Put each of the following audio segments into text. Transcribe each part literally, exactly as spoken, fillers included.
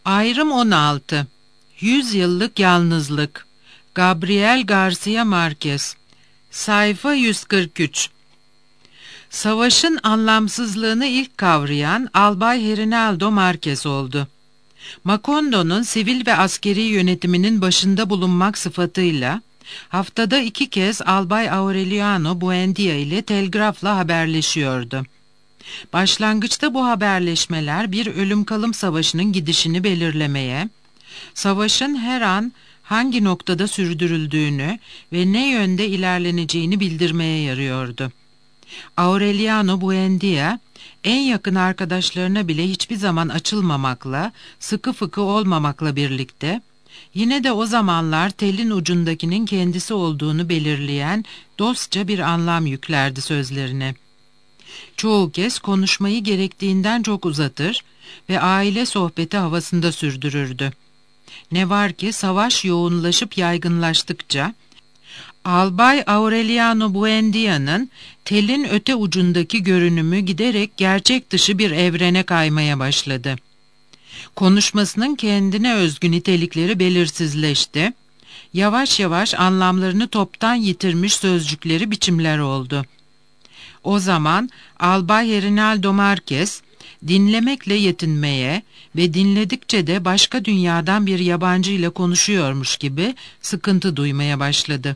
Ayrım on altı. Yüz Yıllık Yalnızlık. Gabriel Garcia Marquez. Sayfa yüz kırk üç. Savaşın anlamsızlığını ilk kavrayan Albay Herinaldo Marquez oldu. Macondo'nun sivil ve askeri yönetiminin başında bulunmak sıfatıyla haftada iki kez Albay Aureliano Buendia ile telgrafla haberleşiyordu. Başlangıçta bu haberleşmeler bir ölüm kalım savaşının gidişini belirlemeye, savaşın her an hangi noktada sürdürüldüğünü ve ne yönde ilerleneceğini bildirmeye yarıyordu. Aureliano Buendia, en yakın arkadaşlarına bile hiçbir zaman açılmamakla, sıkı fıkı olmamakla birlikte, yine de o zamanlar telin ucundakinin kendisi olduğunu belirleyen dostça bir anlam yüklerdi sözlerine. Çoğu kez konuşmayı gerektiğinden çok uzatır ve aile sohbeti havasında sürdürürdü. Ne var ki savaş yoğunlaşıp yaygınlaştıkça, Albay Aureliano Buendia'nın telin öte ucundaki görünümü giderek gerçek dışı bir evrene kaymaya başladı. Konuşmasının kendine özgü nitelikleri belirsizleşti. Yavaş yavaş anlamlarını toptan yitirmiş sözcükleri biçimler oldu. O zaman Albay Herinaldo Marquez, dinlemekle yetinmeye ve dinledikçe de başka dünyadan bir yabancı ile konuşuyormuş gibi sıkıntı duymaya başladı.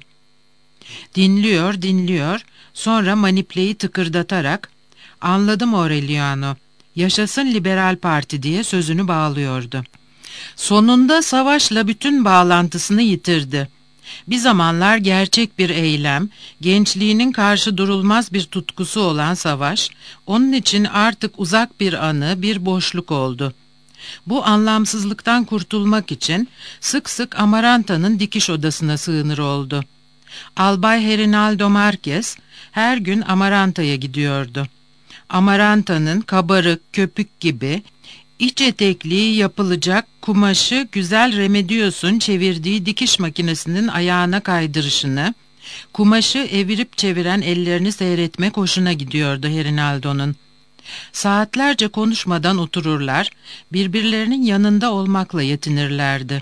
Dinliyor, dinliyor, sonra manipleyi tıkırdatarak, "Anladım Aureliano, yaşasın Liberal Parti" diye sözünü bağlıyordu. Sonunda savaşla bütün bağlantısını yitirdi. Bir zamanlar gerçek bir eylem, gençliğinin karşı durulmaz bir tutkusu olan savaş, onun için artık uzak bir anı, bir boşluk oldu. Bu anlamsızlıktan kurtulmak için sık sık Amaranta'nın dikiş odasına sığınır oldu. Albay Herinaldo Marquez her gün Amaranta'ya gidiyordu. Amaranta'nın kabarık, köpük gibi İç etekliği yapılacak kumaşı güzel Remedios'un çevirdiği dikiş makinesinin ayağına kaydırışını, kumaşı evirip çeviren ellerini seyretmek hoşuna gidiyordu Herinaldo'nun. Saatlerce konuşmadan otururlar, birbirlerinin yanında olmakla yetinirlerdi.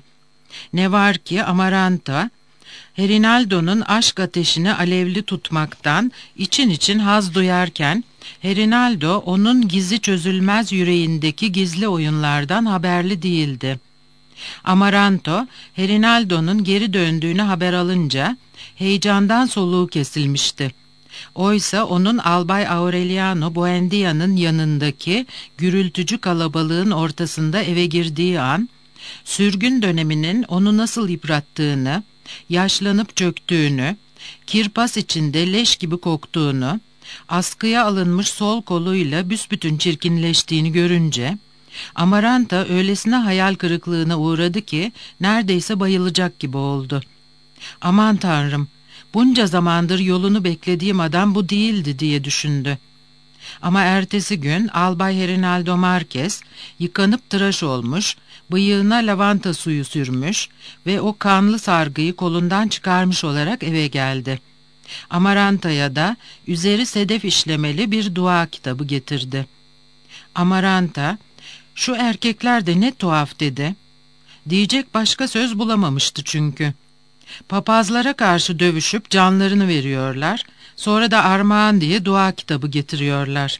Ne var ki Amaranta, Herinaldo'nun aşk ateşini alevli tutmaktan için için haz duyarken, Herinaldo onun gizli çözülmez yüreğindeki gizli oyunlardan haberli değildi. Amaranto, Herinaldo'nun geri döndüğünü haber alınca heyecandan soluğu kesilmişti. Oysa onun Albay Aureliano Buendia'nın yanındaki gürültücü kalabalığın ortasında eve girdiği an, sürgün döneminin onu nasıl yıprattığını, yaşlanıp çöktüğünü, kirpas içinde leş gibi koktuğunu, askıya alınmış sol koluyla büsbütün çirkinleştiğini görünce, Amaranta öylesine hayal kırıklığına uğradı ki neredeyse bayılacak gibi oldu. "Aman Tanrım, bunca zamandır yolunu beklediğim adam bu değildi" diye düşündü. Ama ertesi gün Albay Herinaldo Marquez yıkanıp tıraş olmuş, bıyığına lavanta suyu sürmüş ve o kanlı sargıyı kolundan çıkarmış olarak eve geldi. Amaranta'ya da üzeri sedef işlemeli bir dua kitabı getirdi. Amaranta, "Şu erkekler de ne tuhaf" dedi. Diyecek başka söz bulamamıştı çünkü. Papazlara karşı dövüşüp canlarını veriyorlar, sonra da armağan diye dua kitabı getiriyorlar.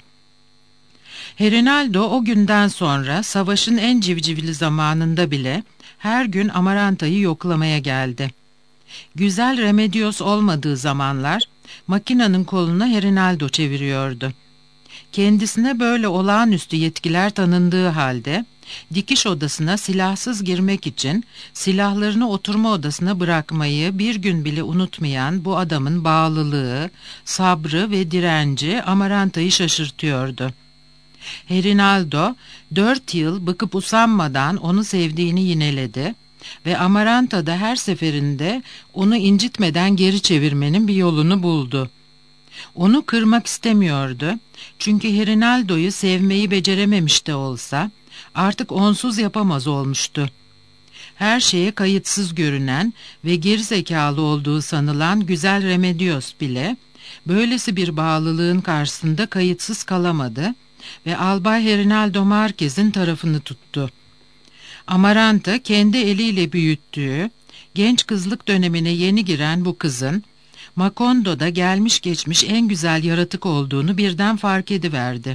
Herinaldo o günden sonra savaşın en civcivli zamanında bile her gün Amaranta'yı yoklamaya geldi. Güzel Remedios olmadığı zamanlar makinenin kolunu Herinaldo çeviriyordu. Kendisine böyle olağanüstü yetkiler tanındığı halde dikiş odasına silahsız girmek için silahlarını oturma odasına bırakmayı bir gün bile unutmayan bu adamın bağlılığı, sabrı ve direnci Amaranta'yı şaşırtıyordu. Herinaldo dört yıl bıkıp usanmadan onu sevdiğini yineledi ve Amaranta da her seferinde onu incitmeden geri çevirmenin bir yolunu buldu. Onu kırmak istemiyordu çünkü Herinaldo'yu sevmeyi becerememiş de olsa artık onsuz yapamaz olmuştu. Her şeye kayıtsız görünen ve gerizekalı olduğu sanılan güzel Remedios bile böylesi bir bağlılığın karşısında kayıtsız kalamadı ve Albay Herinaldo Marquez'in tarafını tuttu. Amaranta kendi eliyle büyüttüğü, genç kızlık dönemine yeni giren bu kızın, Makondo'da gelmiş geçmiş en güzel yaratık olduğunu birden fark ediverdi.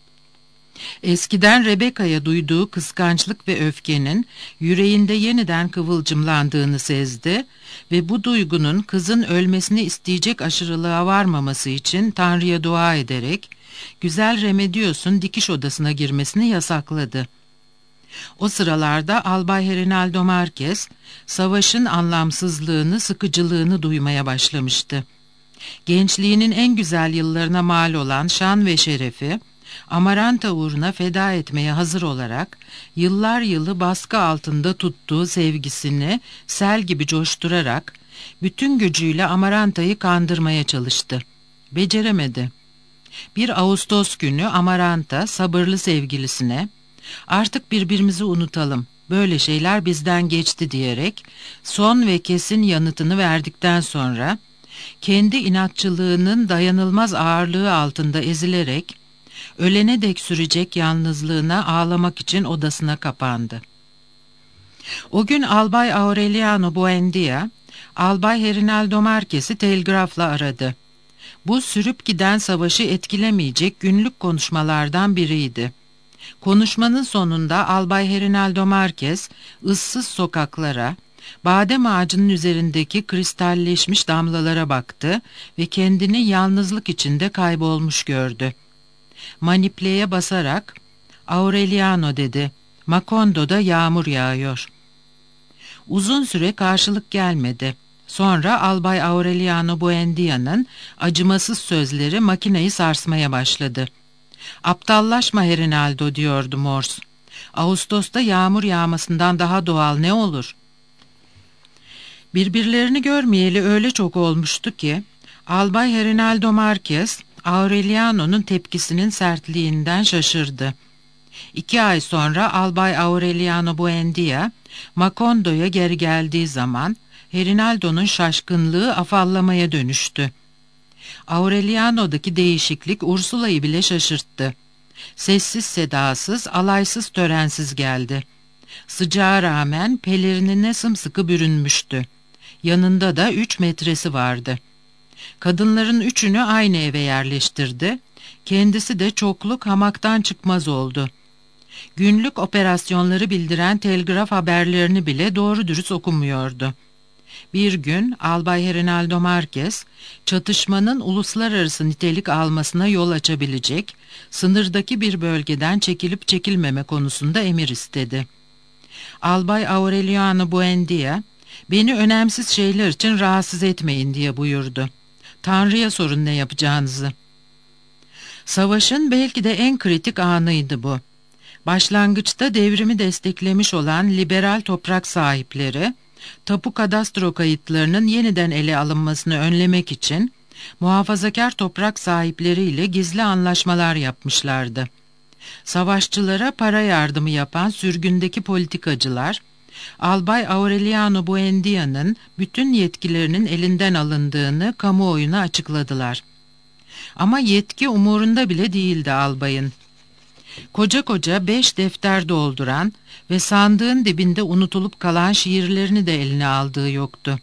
Eskiden Rebecca'ya duyduğu kıskançlık ve öfkenin yüreğinde yeniden kıvılcımlandığını sezdi ve bu duygunun kızın ölmesini isteyecek aşırılığa varmaması için Tanrı'ya dua ederek güzel Remedios'un dikiş odasına girmesini yasakladı. O sıralarda Albay Reinaldo Marquez, savaşın anlamsızlığını, sıkıcılığını duymaya başlamıştı. Gençliğinin en güzel yıllarına mal olan şan ve şerefi, Amaranta uğruna feda etmeye hazır olarak, yıllar yılı baskı altında tuttuğu sevgisini sel gibi coşturarak, bütün gücüyle Amaranta'yı kandırmaya çalıştı. Beceremedi. Bir Ağustos günü Amaranta sabırlı sevgilisine, "Artık birbirimizi unutalım, böyle şeyler bizden geçti" diyerek son ve kesin yanıtını verdikten sonra, kendi inatçılığının dayanılmaz ağırlığı altında ezilerek, ölene dek sürecek yalnızlığına ağlamak için odasına kapandı. O gün Albay Aureliano Buendia, Albay Reinaldo Marquez'i telgrafla aradı. Bu sürüp giden savaşı etkilemeyecek günlük konuşmalardan biriydi. Konuşmanın sonunda Albay Reinaldo Marquez, ıssız sokaklara, badem ağacının üzerindeki kristalleşmiş damlalara baktı ve kendini yalnızlık içinde kaybolmuş gördü. Manipleye basarak, "Aureliano" dedi, "Makondo'da yağmur yağıyor." Uzun süre karşılık gelmedi. Sonra Albay Aureliano Buendia'nın acımasız sözleri makineyi sarsmaya başladı. "Aptallaşma Reinaldo" diyordu Morse. "Ağustos'ta yağmur yağmasından daha doğal ne olur?" Birbirlerini görmeyeli öyle çok olmuştu ki, Albay Reinaldo Marquez, Aureliano'nun tepkisinin sertliğinden şaşırdı. İki ay sonra Albay Aureliano Buendia, Makondo'ya geri geldiği zaman, Reinaldo'nun şaşkınlığı afallamaya dönüştü. Aureliano'daki değişiklik Ursula'yı bile şaşırttı. Sessiz sedasız, alaysız törensiz geldi. Sıcağa rağmen pelerinine sımsıkı bürünmüştü. Yanında da üç metresi vardı. Kadınların üçünü aynı eve yerleştirdi. Kendisi de çokluk hamaktan çıkmaz oldu. Günlük operasyonları bildiren telgraf haberlerini bile doğru dürüst okumuyordu. Bir gün Albay Reinaldo Marquez, çatışmanın uluslararası nitelik almasına yol açabilecek, sınırdaki bir bölgeden çekilip çekilmeme konusunda emir istedi. Albay Aureliano Buendia, "Beni önemsiz şeyler için rahatsız etmeyin" diye buyurdu. "Tanrı'ya sorun ne yapacağınızı." Savaşın belki de en kritik anıydı bu. Başlangıçta devrimi desteklemiş olan liberal toprak sahipleri, tapu kadastro kayıtlarının yeniden ele alınmasını önlemek için muhafazakar toprak sahipleriyle gizli anlaşmalar yapmışlardı. Savaşçılara para yardımı yapan sürgündeki politikacılar, Albay Aureliano Buendia'nın bütün yetkilerinin elinden alındığını kamuoyuna açıkladılar. Ama yetki umurunda bile değildi albayın. Koca koca beş defter dolduran ve sandığın dibinde unutulup kalan şiirlerini de eline aldığı yoktu.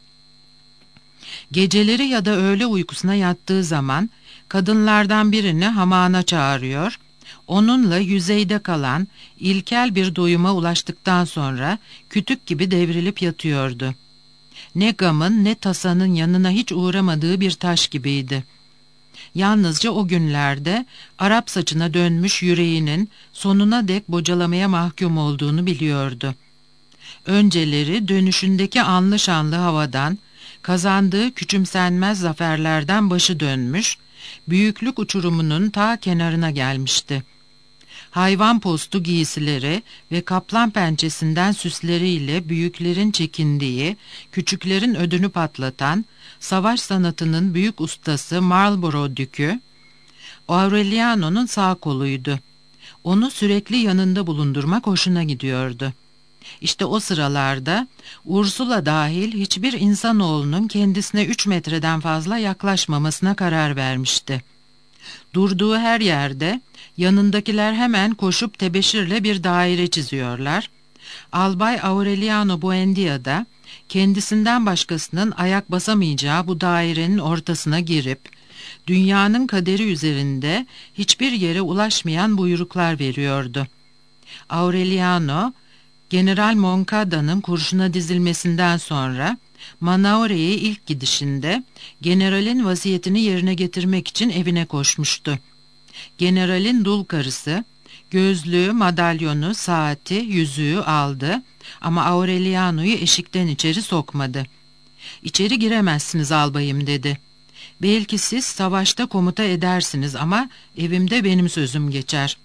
Geceleri ya da öğle uykusuna yattığı zaman kadınlardan birini hamağına çağırıyor, onunla yüzeyde kalan ilkel bir doyuma ulaştıktan sonra kütük gibi devrilip yatıyordu. Ne gamın ne tasanın yanına hiç uğramadığı bir taş gibiydi. Yalnızca o günlerde Arap saçına dönmüş yüreğinin sonuna dek bocalamaya mahkum olduğunu biliyordu. Önceleri dönüşündeki anlı şanlı havadan, kazandığı küçümsenmez zaferlerden başı dönmüş, büyüklük uçurumunun ta kenarına gelmişti. Hayvan postu giysileri ve kaplan pençesinden süsleriyle büyüklerin çekindiği, küçüklerin ödünü patlatan, savaş sanatının büyük ustası Marlborough Dükü, Aureliano'nun sağ koluydu. Onu sürekli yanında bulundurmak hoşuna gidiyordu. İşte o sıralarda Ursula dahil hiçbir insanoğlunun kendisine üç metreden fazla yaklaşmamasına karar vermişti. Durduğu her yerde yanındakiler hemen koşup tebeşirle bir daire çiziyorlar. Albay Aureliano Buendia da kendisinden başkasının ayak basamayacağı bu dairenin ortasına girip dünyanın kaderi üzerinde hiçbir yere ulaşmayan buyruklar veriyordu. Aureliano, General Moncada'nın kurşuna dizilmesinden sonra Manaure'ye ilk gidişinde generalin vasiyetini yerine getirmek için evine koşmuştu. Generalin dul karısı gözlüğü, madalyonu, saati, yüzüğü aldı ama Aureliano'yu eşikten içeri sokmadı. "İçeri giremezsiniz albayım," dedi. "Belki siz savaşta komuta edersiniz ama evimde benim sözüm geçer."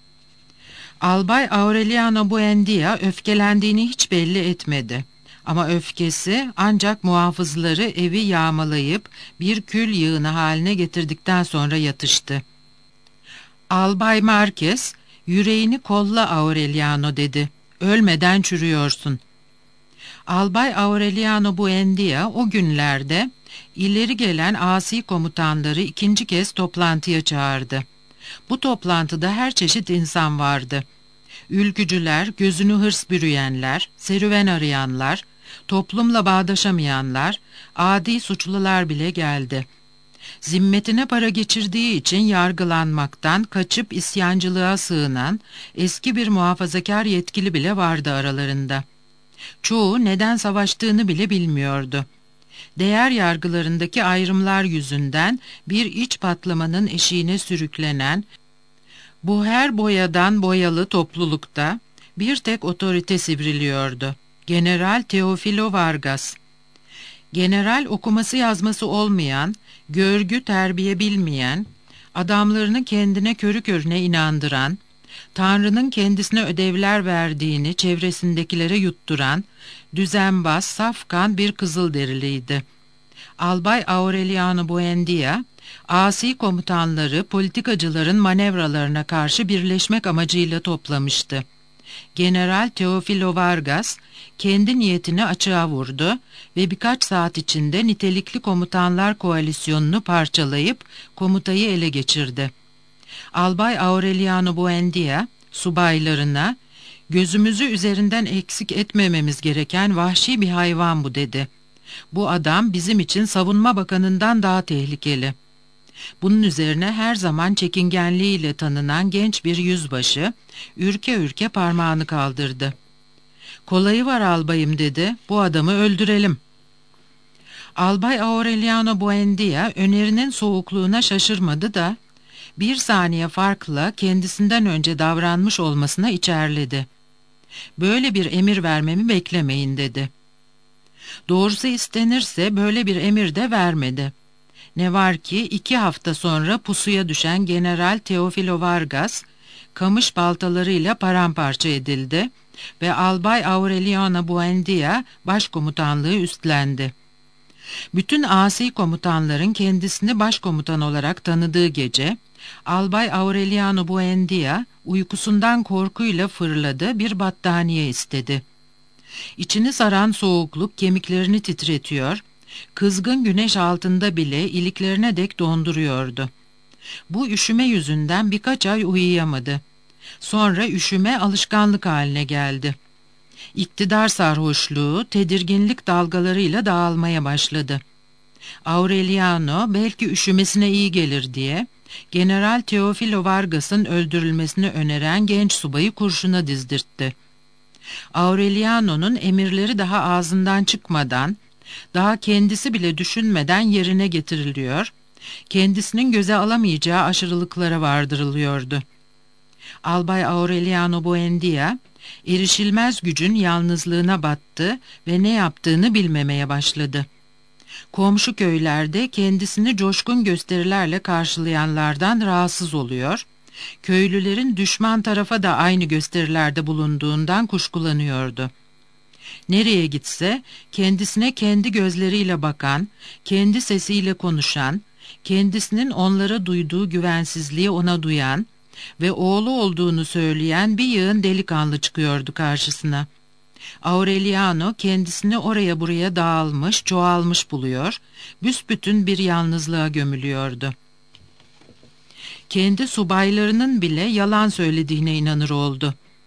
Albay Aureliano Buendia öfkelendiğini hiç belli etmedi. Ama öfkesi ancak muhafızları evi yağmalayıp bir kül yığını haline getirdikten sonra yatıştı. Albay Marquez, "Yüreğini kolla Aureliano," dedi. "Ölmeden çürüyorsun." Albay Aureliano Buendia o günlerde ileri gelen asi komutanları ikinci kez toplantıya çağırdı. Bu toplantıda her çeşit insan vardı. Ülkücüler, gözünü hırs bürüyenler, serüven arayanlar, toplumla bağdaşamayanlar, adi suçlular bile geldi. Zimmetine para geçirdiği için yargılanmaktan kaçıp isyancılığa sığınan eski bir muhafazakar yetkili bile vardı aralarında. Çoğu neden savaştığını bile bilmiyordu. Değer yargılarındaki ayrımlar yüzünden bir iç patlamanın eşiğine sürüklenen bu her boyadan boyalı toplulukta bir tek otorite sivriliyordu: General Teofilo Vargas. General okuması yazması olmayan, görgü terbiye bilmeyen, adamlarını kendine körü körüne inandıran, Tanrı'nın kendisine ödevler verdiğini çevresindekilere yutturan, düzenbaz, safkan bir Kızılderiliydi. Albay Aureliano Buendia, asi komutanları politikacıların manevralarına karşı birleşmek amacıyla toplamıştı. General Teofilo Vargas kendi niyetini açığa vurdu ve birkaç saat içinde nitelikli komutanlar koalisyonunu parçalayıp komutayı ele geçirdi. Albay Aureliano Buendia subaylarına, "Gözümüzü üzerinden eksik etmememiz gereken vahşi bir hayvan bu," dedi. "Bu adam bizim için savunma bakanından daha tehlikeli." Bunun üzerine her zaman çekingenliğiyle tanınan genç bir yüzbaşı ürke ürke parmağını kaldırdı. "Kolayı var albayım," dedi. "Bu adamı öldürelim." Albay Aureliano Buendia önerinin soğukluğuna şaşırmadı da bir saniye farkla kendisinden önce davranmış olmasına içerledi. "Böyle bir emir vermemi beklemeyin," dedi. Doğrusu istenirse böyle bir emir de vermedi. Ne var ki iki hafta sonra pusuya düşen General Teofilo Vargas, kamış baltalarıyla paramparça edildi ve Albay Aureliano Buendia başkomutanlığı üstlendi. Bütün asi komutanların kendisini başkomutan olarak tanıdığı gece, Albay Aureliano Buendia uykusundan korkuyla fırladı, bir battaniye istedi. İçini saran soğukluk kemiklerini titretiyor, kızgın güneş altında bile iliklerine dek donduruyordu. Bu üşüme yüzünden birkaç ay uyuyamadı. Sonra üşüme alışkanlık haline geldi. İktidar sarhoşluğu tedirginlik dalgalarıyla dağılmaya başladı. Aureliano belki üşümesine iyi gelir diye General Teofilo Vargas'ın öldürülmesini öneren genç subayı kurşuna dizdirtti. Aureliano'nun emirleri daha ağzından çıkmadan, daha kendisi bile düşünmeden yerine getiriliyor, kendisinin göze alamayacağı aşırılıklara vardırılıyordu. Albay Aureliano Buendia, erişilmez gücün yalnızlığına battı ve ne yaptığını bilmemeye başladı. Komşu köylerde kendisini coşkun gösterilerle karşılayanlardan rahatsız oluyor, köylülerin düşman tarafa da aynı gösterilerde bulunduğundan kuşkulanıyordu. Nereye gitse kendisine kendi gözleriyle bakan, kendi sesiyle konuşan, kendisinin onlara duyduğu güvensizliği ona duyan ve oğlu olduğunu söyleyen bir yığın delikanlı çıkıyordu karşısına. Aureliano kendisini oraya buraya dağılmış, çoğalmış buluyor, büsbütün bir yalnızlığa gömülüyordu. Kendi subaylarının bile yalan söylediğine inanır oldu.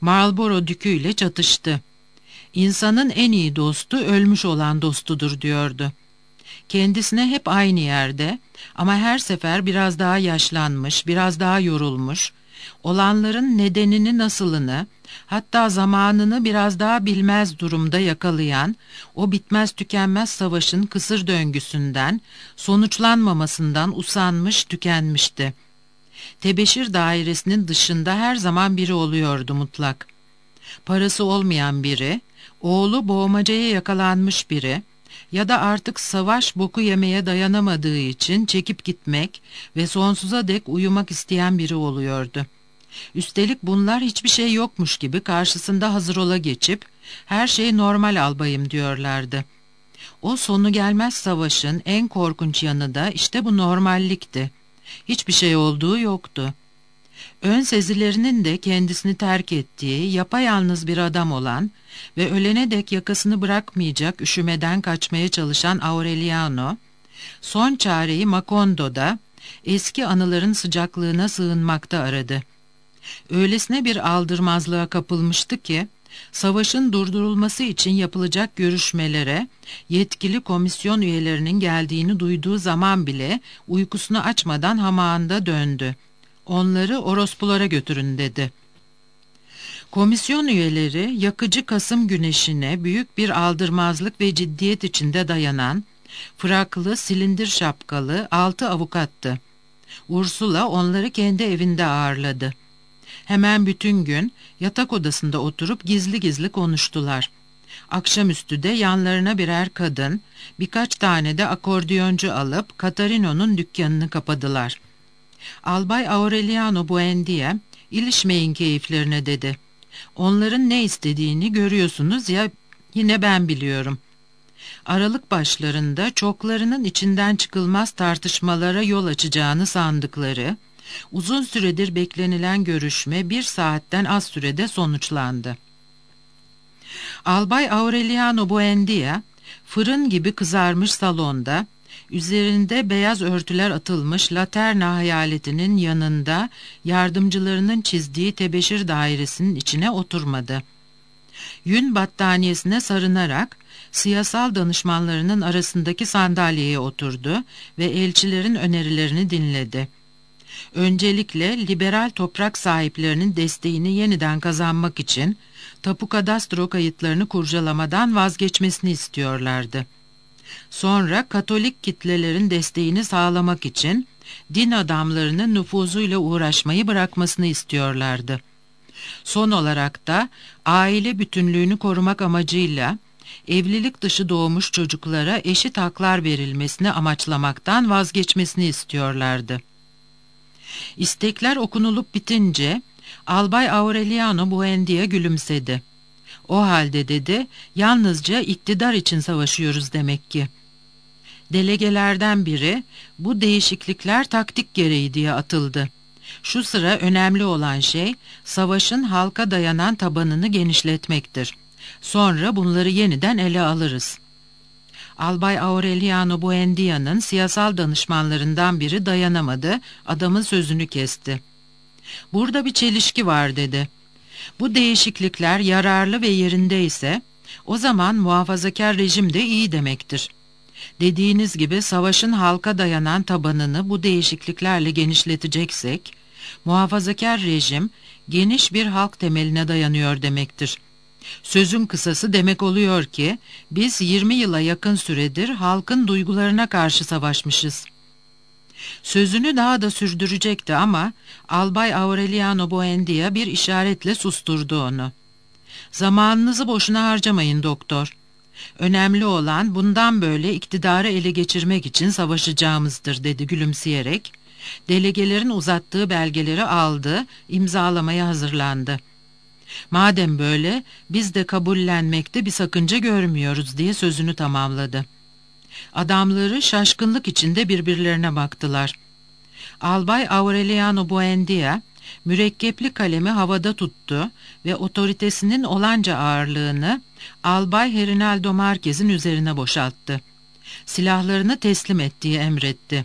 Marlborough Dükü ile çatıştı. İnsanın en iyi dostu ölmüş olan dostudur diyordu. Kendisine hep aynı yerde ama her sefer biraz daha yaşlanmış, biraz daha yorulmuş, olanların nedenini, nasılını, hatta zamanını biraz daha bilmez durumda yakalayan, o bitmez tükenmez savaşın kısır döngüsünden, sonuçlanmamasından usanmış, tükenmişti. Tebeşir dairesinin dışında her zaman biri oluyordu mutlak. Parası olmayan biri, oğlu boğmacaya yakalanmış biri ya da artık savaş boku yemeye dayanamadığı için çekip gitmek ve sonsuza dek uyumak isteyen biri oluyordu. Üstelik bunlar hiçbir şey yokmuş gibi karşısında hazır ola geçip her şey normal albayım diyorlardı. O sonu gelmez savaşın en korkunç yanı da işte bu normallikti. Hiçbir şey olduğu yoktu. Ön sezilerinin de kendisini terk ettiği, yapayalnız bir adam olan ve ölene dek yakasını bırakmayacak üşümeden kaçmaya çalışan Aureliano, son çareyi Macondo'da eski anıların sıcaklığına sığınmakta aradı. Öylesine bir aldırmazlığa kapılmıştı ki, savaşın durdurulması için yapılacak görüşmelere yetkili komisyon üyelerinin geldiğini duyduğu zaman bile uykusunu açmadan hamağında döndü. Onları orospulara götürün dedi. Komisyon üyeleri yakıcı Kasım güneşine büyük bir aldırmazlık ve ciddiyet içinde dayanan, fraklı, silindir şapkalı altı avukattı. Ursula onları kendi evinde ağırladı. Hemen bütün gün yatak odasında oturup gizli gizli konuştular. Akşamüstü de yanlarına birer kadın, birkaç tane de akordiyoncu alıp Katarino'nun dükkanını kapadılar. Albay Aureliano Buendia, ilişmeyin keyiflerine dedi. Onların ne istediğini görüyorsunuz ya, yine ben biliyorum. Aralık başlarında çoklarının içinden çıkılmaz tartışmalara yol açacağını sandıkları, uzun süredir beklenilen görüşme bir saatten az sürede sonuçlandı. Albay Aureliano Buendia, fırın gibi kızarmış salonda, üzerinde beyaz örtüler atılmış laterna hayaletinin yanında yardımcılarının çizdiği tebeşir dairesinin içine oturmadı. Yün battaniyesine sarınarak siyasal danışmanlarının arasındaki sandalyeye oturdu ve elçilerin önerilerini dinledi. Öncelikle liberal toprak sahiplerinin desteğini yeniden kazanmak için tapu kadastro kayıtlarını kurcalamadan vazgeçmesini istiyorlardı. Sonra Katolik kitlelerin desteğini sağlamak için din adamlarının nüfuzuyla uğraşmayı bırakmasını istiyorlardı. Son olarak da aile bütünlüğünü korumak amacıyla evlilik dışı doğmuş çocuklara eşit haklar verilmesini amaçlamaktan vazgeçmesini istiyorlardı. İstekler okunulup bitince Albay Aureliano Buendia gülümsedi. O halde dedi, yalnızca iktidar için savaşıyoruz demek ki. Delegelerden biri, bu değişiklikler taktik gereği diye atıldı. Şu sıra önemli olan şey, savaşın halka dayanan tabanını genişletmektir. Sonra bunları yeniden ele alırız. Albay Aureliano Buendia'nın siyasal danışmanlarından biri dayanamadı, adamın sözünü kesti. Burada bir çelişki var dedi. Bu değişiklikler yararlı ve yerindeyse, o zaman muhafazakar rejim de iyi demektir. Dediğiniz gibi savaşın halka dayanan tabanını bu değişikliklerle genişleteceksek, muhafazakar rejim geniş bir halk temeline dayanıyor demektir. Sözün kısası demek oluyor ki, biz yirmi yıla yakın süredir halkın duygularına karşı savaşmışız. Sözünü daha da sürdürecekti ama Albay Aureliano Buendia bir işaretle susturdu onu. Zamanınızı boşuna harcamayın doktor. Önemli olan bundan böyle iktidarı ele geçirmek için savaşacağımızdır dedi gülümseyerek. Delegelerin uzattığı belgeleri aldı, imzalamaya hazırlandı. Madem böyle biz de kabullenmekte bir sakınca görmüyoruz diye sözünü tamamladı. Adamları şaşkınlık içinde birbirlerine baktılar. Albay Aureliano Buendia mürekkepli kalemi havada tuttu ve otoritesinin olanca ağırlığını Albay Herinaldo Marquez'in üzerine boşalttı. Silahlarını teslim ettiği emretti.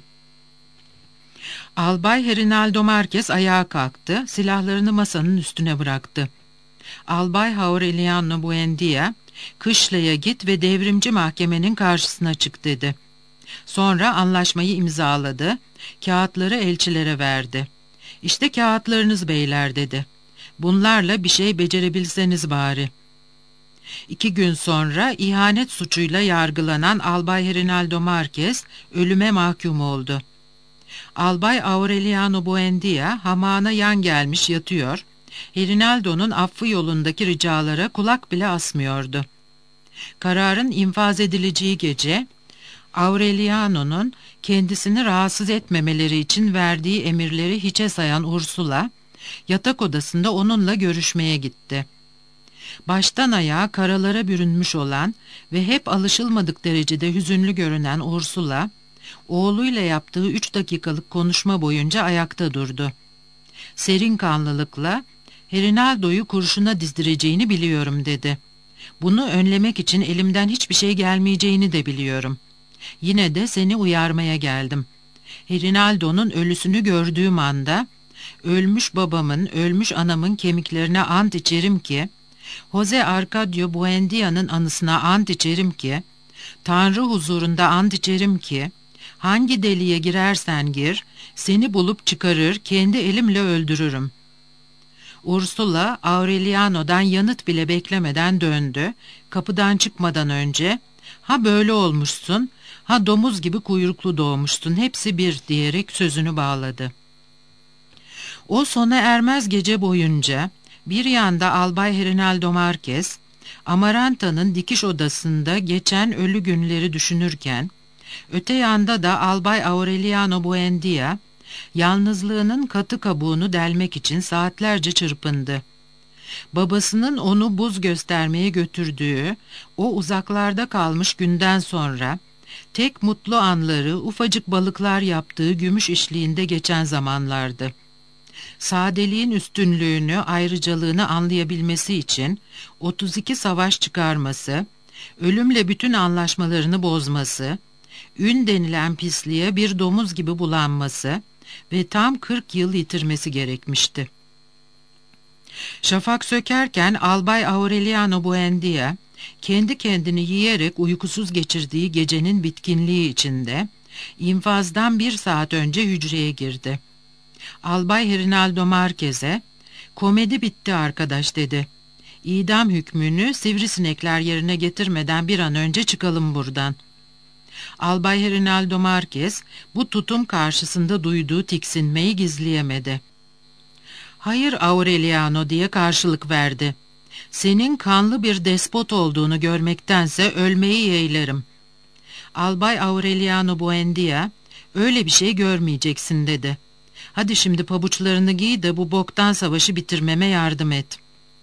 Albay Herinaldo Marquez ayağa kalktı, silahlarını masanın üstüne bıraktı. Albay Aureliano Buendia, kışlaya git ve devrimci mahkemenin karşısına çık dedi. Sonra anlaşmayı imzaladı, kağıtları elçilere verdi. İşte kağıtlarınız beyler dedi. Bunlarla bir şey becerebilseniz bari. İki gün sonra ihanet suçuyla yargılanan Albay Rinaldo Marquez ölüme mahkum oldu. Albay Aureliano Buendia hamağına yan gelmiş yatıyor, Rinaldo'nun affı yolundaki ricalara kulak bile asmıyordu. Kararın infaz edileceği gece, Aureliano'nun kendisini rahatsız etmemeleri için verdiği emirleri hiçe sayan Ursula, yatak odasında onunla görüşmeye gitti. Baştan ayağa karalara bürünmüş olan ve hep alışılmadık derecede hüzünlü görünen Ursula, oğluyla yaptığı üç dakikalık konuşma boyunca ayakta durdu. Serin kanlılıkla, "Rinaldo'yu kurşuna dizdireceğini biliyorum" dedi. "Bunu önlemek için elimden hiçbir şey gelmeyeceğini de biliyorum. Yine de seni uyarmaya geldim. Rinaldo'nun ölüsünü gördüğüm anda, ölmüş babamın, ölmüş anamın kemiklerine ant içerim ki, Jose Arcadio Buendia'nın anısına ant içerim ki, Tanrı huzurunda ant içerim ki, hangi deliğe girersen gir, seni bulup çıkarır, kendi elimle öldürürüm." Ursula, Aureliano'dan yanıt bile beklemeden döndü. Kapıdan çıkmadan önce, "Ha böyle olmuşsun, ha domuz gibi kuyruklu doğmuşsun, hepsi bir" diyerek sözünü bağladı. O sona ermez gece boyunca, bir yanda Albay Rinaldo Marquez, Amaranta'nın dikiş odasında geçen ölü günleri düşünürken, öte yanda da Albay Aureliano Buendia, yalnızlığının katı kabuğunu delmek için saatlerce çırpındı. Babasının onu buz göstermeye götürdüğü, o uzaklarda kalmış günden sonra, tek mutlu anları ufacık balıklar yaptığı gümüş işliğinde geçen zamanlardı. Sadeliğin üstünlüğünü, ayrıcalığını anlayabilmesi için otuz iki savaş çıkarması, ölümle bütün anlaşmalarını bozması, ün denilen pisliğe bir domuz gibi bulanması ve tam kırk yıl yitirmesi gerekmişti. Şafak sökerken Albay Aureliano Buendia, kendi kendini yiyerek uykusuz geçirdiği gecenin bitkinliği içinde, infazdan bir saat önce hücreye girdi. Albay Rinaldo Marquez'e, "Komedi bitti arkadaş" dedi. "İdam hükmünü sivrisinekler yerine getirmeden bir an önce çıkalım buradan." Albay Rinaldo Marquez, bu tutum karşısında duyduğu tiksinmeyi gizleyemedi. "Hayır Aureliano" diye karşılık verdi. "Senin kanlı bir despot olduğunu görmektense ölmeyi yeğlerim." Albay Aureliano Buendia, "Öyle bir şey görmeyeceksin" dedi. "Hadi şimdi pabuçlarını giy de bu boktan savaşı bitirmeme yardım et."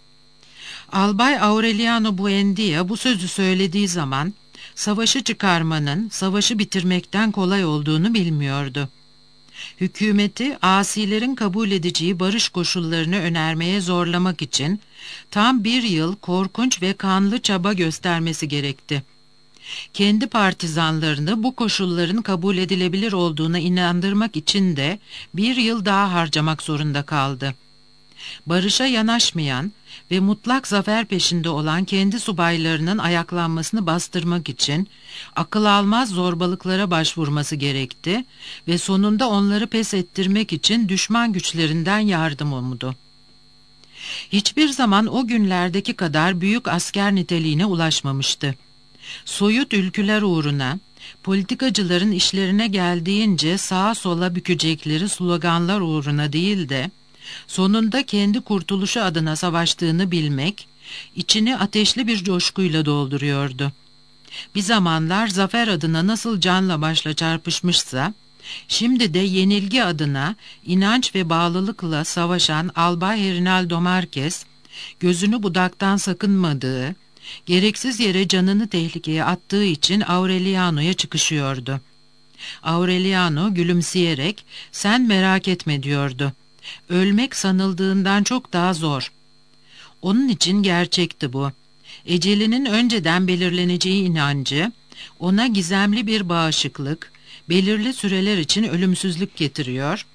Albay Aureliano Buendia bu sözü söylediği zaman, savaşı çıkarmanın, savaşı bitirmekten kolay olduğunu bilmiyordu. Hükümeti, asilerin kabul edeceği barış koşullarını önermeye zorlamak için, tam bir yıl korkunç ve kanlı çaba göstermesi gerekti. Kendi partizanlarını bu koşulların kabul edilebilir olduğuna inandırmak için de bir yıl daha harcamak zorunda kaldı. Barışa yanaşmayan ve mutlak zafer peşinde olan kendi subaylarının ayaklanmasını bastırmak için akıl almaz zorbalıklara başvurması gerekti ve sonunda onları pes ettirmek için düşman güçlerinden yardım umudu. Hiçbir zaman o günlerdeki kadar büyük asker niteliğine ulaşmamıştı. Soyut ülküler uğruna, politikacıların işlerine geldiğince sağa sola bükecekleri sloganlar uğruna değil de, sonunda kendi kurtuluşu adına savaştığını bilmek, içini ateşli bir coşkuyla dolduruyordu. Bir zamanlar zafer adına nasıl canla başla çarpışmışsa, şimdi de yenilgi adına inanç ve bağlılıkla savaşan Albay Rinaldo Marquez, gözünü budaktan sakınmadığı, gereksiz yere canını tehlikeye attığı için Aureliano'ya çıkışıyordu. Aureliano gülümseyerek, "Sen merak etme" diyordu. "Ölmek sanıldığından çok daha zor." Onun için gerçekti bu. Ecelinin önceden belirleneceği inancı, ona gizemli bir bağışıklık, belirli süreler için ölümsüzlük getiriyor,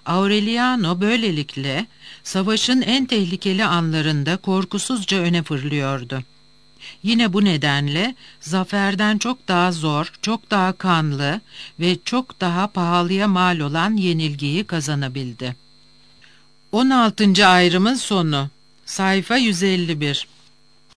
Aureliano böylelikle savaşın en tehlikeli anlarında korkusuzca öne fırlıyordu. Yine bu nedenle zaferden çok daha zor, çok daha kanlı ve çok daha pahalıya mal olan yenilgiyi kazanabildi. on altıncı ayrımın sonu. Sayfa yüz elli bir.